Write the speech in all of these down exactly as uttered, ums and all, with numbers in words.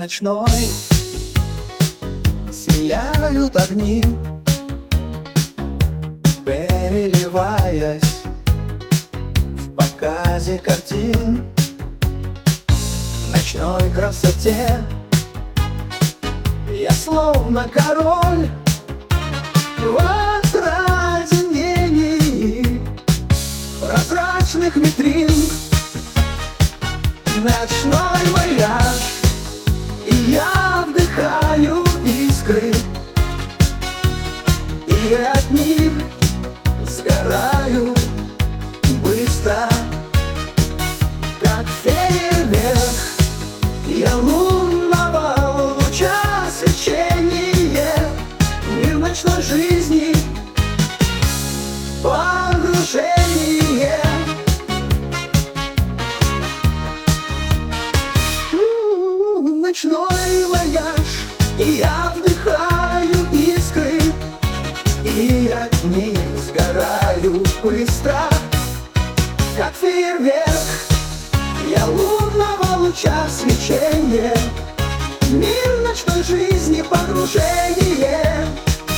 ночной сияют огни, переливаясь в показе картин. В ночной красоте я словно король в отражении прозрачных витрин. Ночной вояж, и я вдыхаю искры, и от них сгораю быстро, как фейерверк. Я лунного луча свечение, мир ночной жизни, погружение. Ночной вояж, и я вдыхаю искры, и от них сгораю быстро, как фейерверк. Я лунного луча свечение, мир ночной жизни, погружение.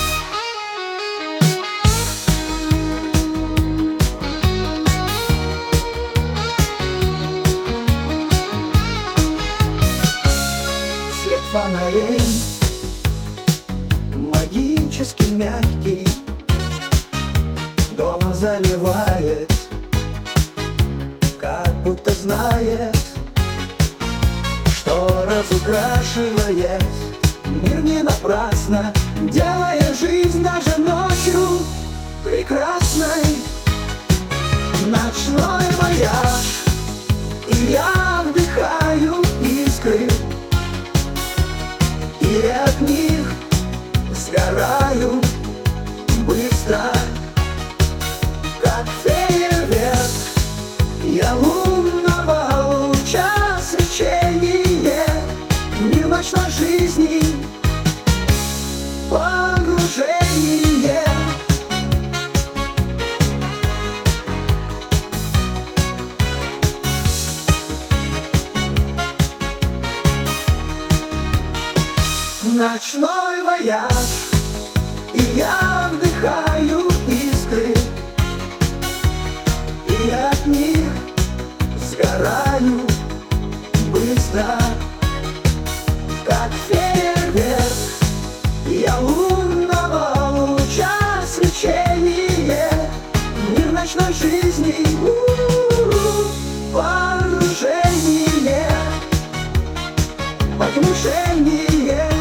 Свет фонарей магически мягкий дома заливает, как будто знает, что разукрашивает мир не напрасно, делая жизнь даже ночью прекрасной. Ночной вояж, и я вдыхаю искры, и от них сгораю быстро, как фейерверк. Я лунного луча свечение, мир ночной жизни, погружение. Ночной вояж, и я вдыхаю искры, и от них сгораю быстро, как фейерверк. Я лунного луча свечение, мир ночной жизни, у-у-у, погружение, погружение.